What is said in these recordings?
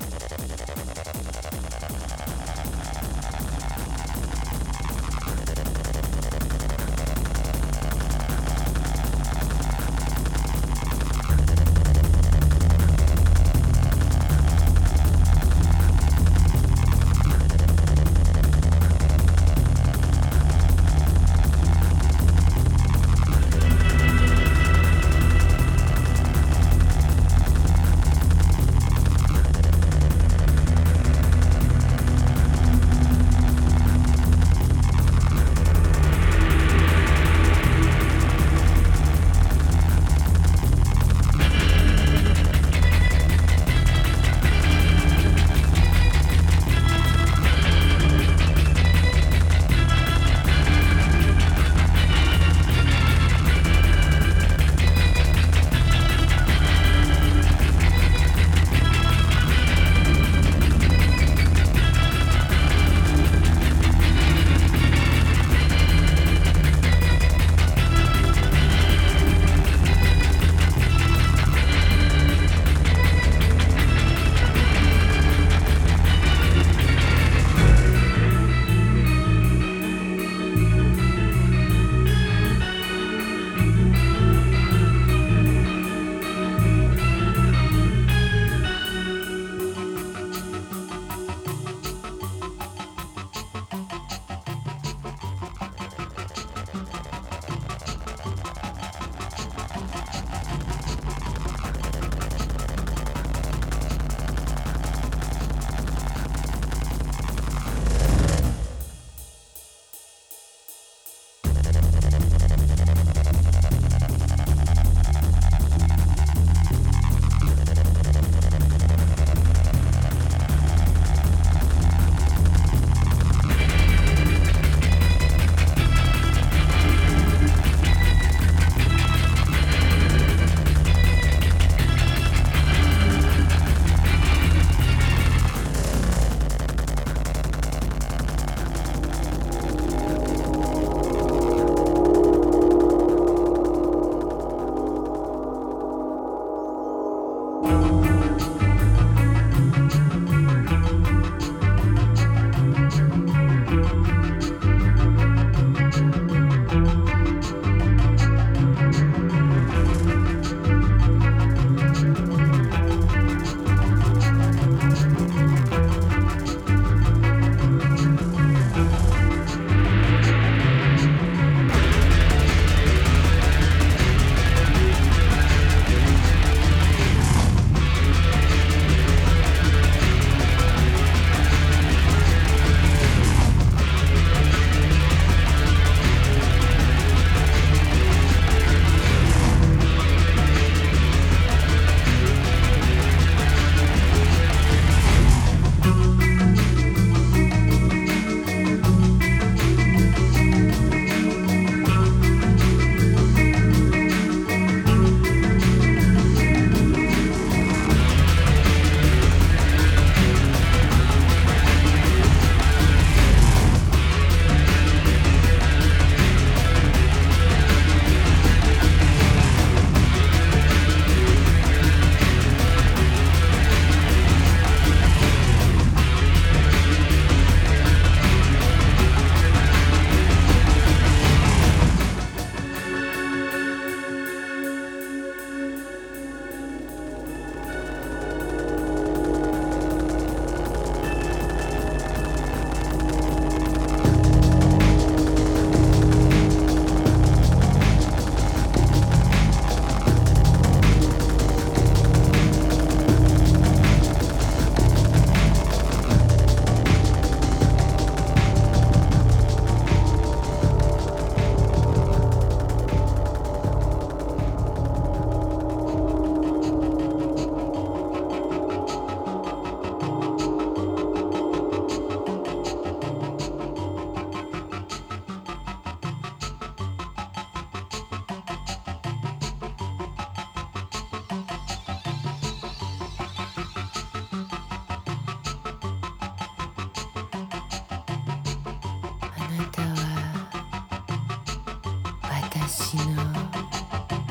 私の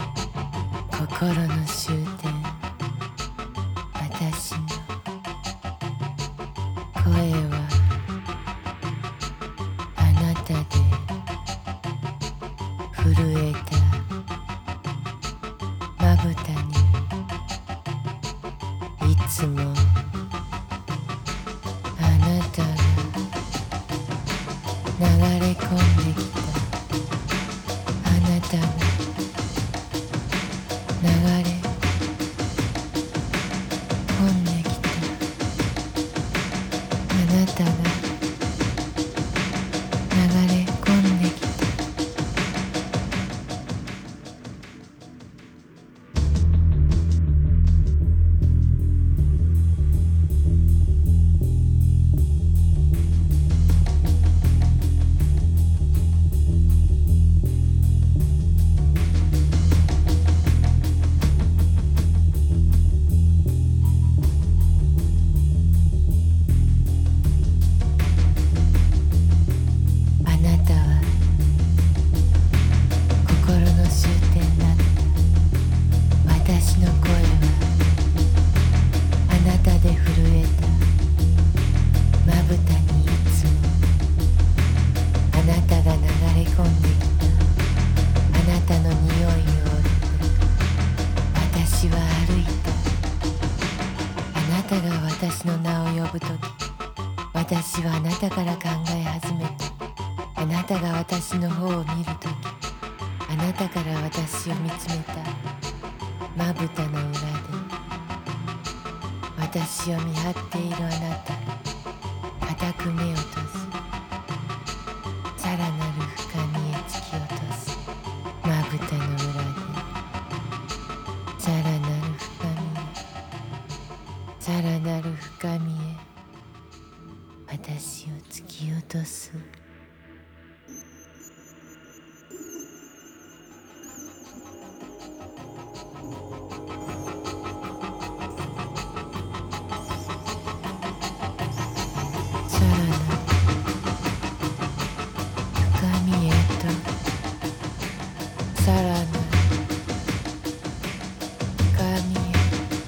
心の終点、私の声はあなたで震えたまぶたにいつもあなたが流れ込んできたあなたが流れ込んできたあなたが流れ込んできた私の声はあなたで震えたまぶたにいつもあなたが流れ込んできたあなたの匂いを追って私は歩いたあなたが私の名を呼ぶとき私はあなたから考え始めたあなたが私の方を見るときあなたから私を見つめたまぶたの裏で私を見張っているあなた固く目を閉じさらなる深みへ突き落とすまぶたの裏でさらなる深みへさらなる深みへ私を突き落とすさらなる深みへ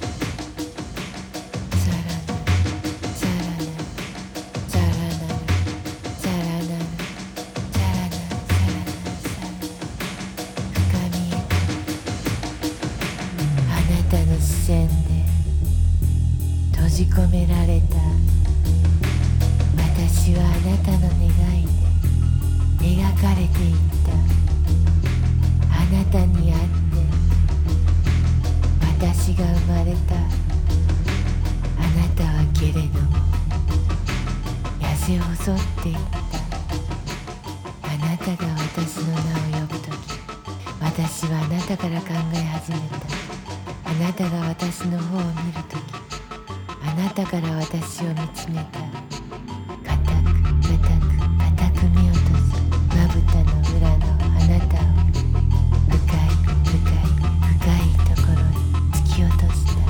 さらなるさらなるさらなるさらなるさらなるさらなる深みへあなたの視線で閉じ込められた私はあなたの願いで描かれていったあなたに会って私が生まれたあなたはけれども痩せ細っていったあなたが私の名を呼ぶとき私はあなたから考え始めたあなたが私の方を見るときあなたから私を見つめた固く目を閉じまぶたの裏のあなたを深いところへ突き落とした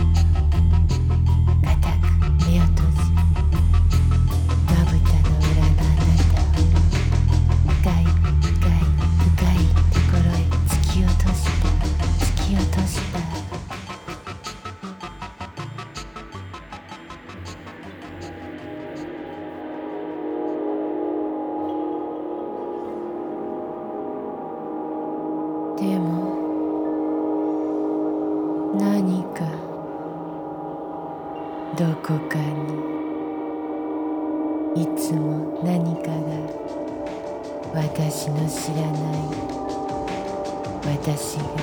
固く目を閉じまぶたの裏のあなたを深いところへ突き落としたでも何かどこかにいつも何かが私の知らない私が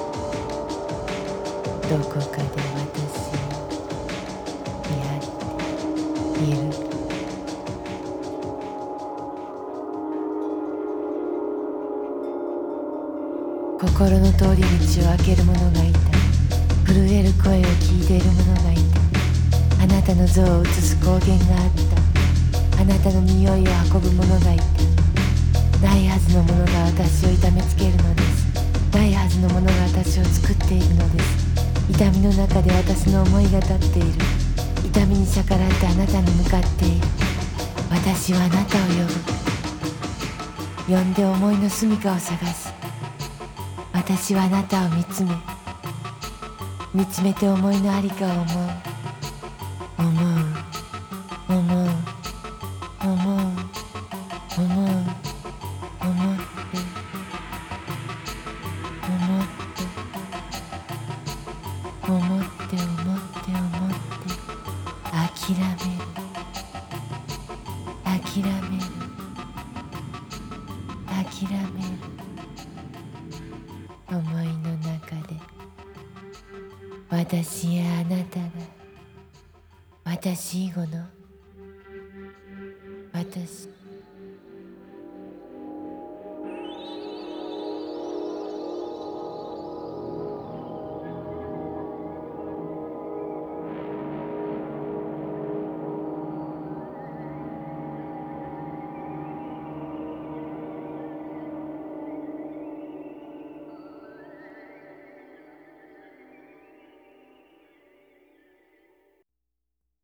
どこかで私を見張っている心の通り道を開ける者がいた震える声を聞いている者がいたあなたの像を映す光源があったあなたの匂いを運ぶ者がいたないはずのものが私を痛めつけるのですないはずのものが私を作っているのです痛みの中で私の思いが立っている痛みに逆らってあなたに向かっている私はあなたを呼ぶ呼んで思いの住処を探す私はあなたを見つめて思いのありかを思う諦める諦める思いの中で私やあなたが私以後の私